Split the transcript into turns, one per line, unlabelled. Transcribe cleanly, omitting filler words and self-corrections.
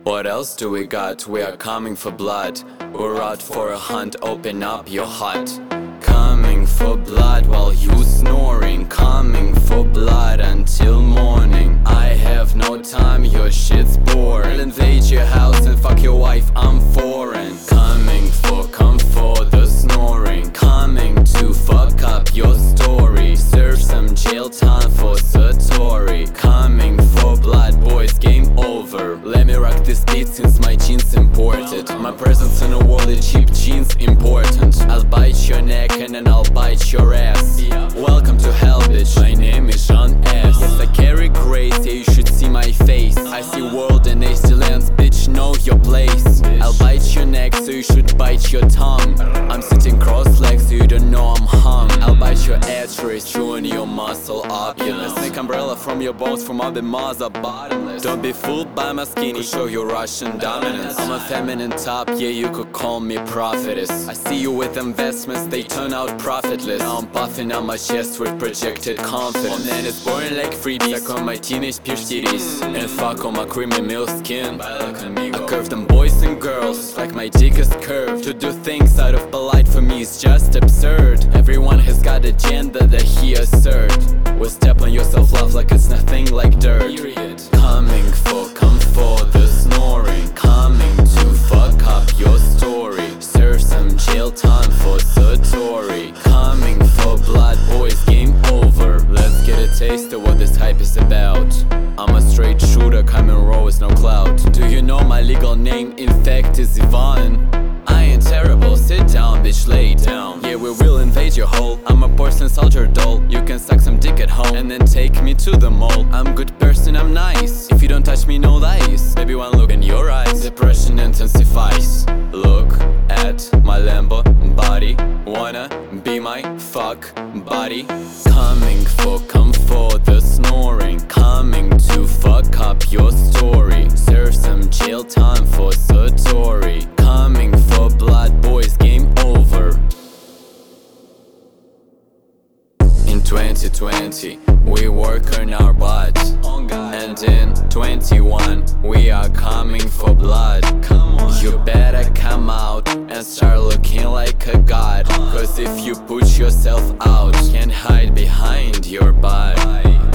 What else do we got? We are coming for blood. We're out for a hunt, open up your heart. Coming for blood while you snoring. Coming for blood until morning. I have no time, your shit's boring. I'll invade your house and fuck your wife, I'm foreign. Come for the snoring. Coming to fuck up your story. Serve some jail time for Satori. Coming for blood, boys, game over. Let me rock this beat since my jeans imported. My presence in the world is cheap jeans important. I'll bite your neck and then I'll bite your ass. Welcome to hell, bitch. My name is Sean S. Yes, I carry grace, yeah, you should see my face. I see world and AC lands, bitch, know your place. I'll bite your neck, so you should bite your tongue. I'm sitting cross-legged, so you don't know I'm hung. I'll bite your arteries, chewing your muscle opulence. Make umbrella from your bones, from all the maws are bottomless. Don't be fooled by my skinny, show your Russian dominance. I'm a feminine top, yeah, you could call me prophetess. I see you with investments, they turn out profitless. Now I'm puffing on my chest with projected confidence. Oh man, it's boring like freebies. Suck on my teenage pierced titties and fuck on my creamy milk skin. I curve them boys and girls like my dick is curved. To do things out of polite for me is just absurd. Everyone has got a gender that he assert. Will step on your self-love like it's nothing like dirt. Come for the snoring. Coming to fuck up your story. Serve some jail time for Satori. Coming for blood, boys, game over. Let's get a taste of what this hype is about. I'm a straight shooter, coming raw with no clout. Do you know my legal name, in fact, is Ivan? I ain't terrible, sit down, bitch, lay down. Yeah, we will invade your hole. I'm a porcelain soldier doll. You can suck some dick at home and then take me to the mall. I'm a good person, I'm nice. If you don't touch me, no lies. Baby, one look in your eyes, depression intensifies. Look at my Lambo body. Wanna be my fuck buddy. Come for the snoring. Coming to fuck up your story. Serve some jail time for Satori. Coming for blood, boys, game over. In 2020, we work on our butts. And in 21, we are coming for blood. You better come out and start looking like a god. Cause if you put yourself out, can't hide behind your butt.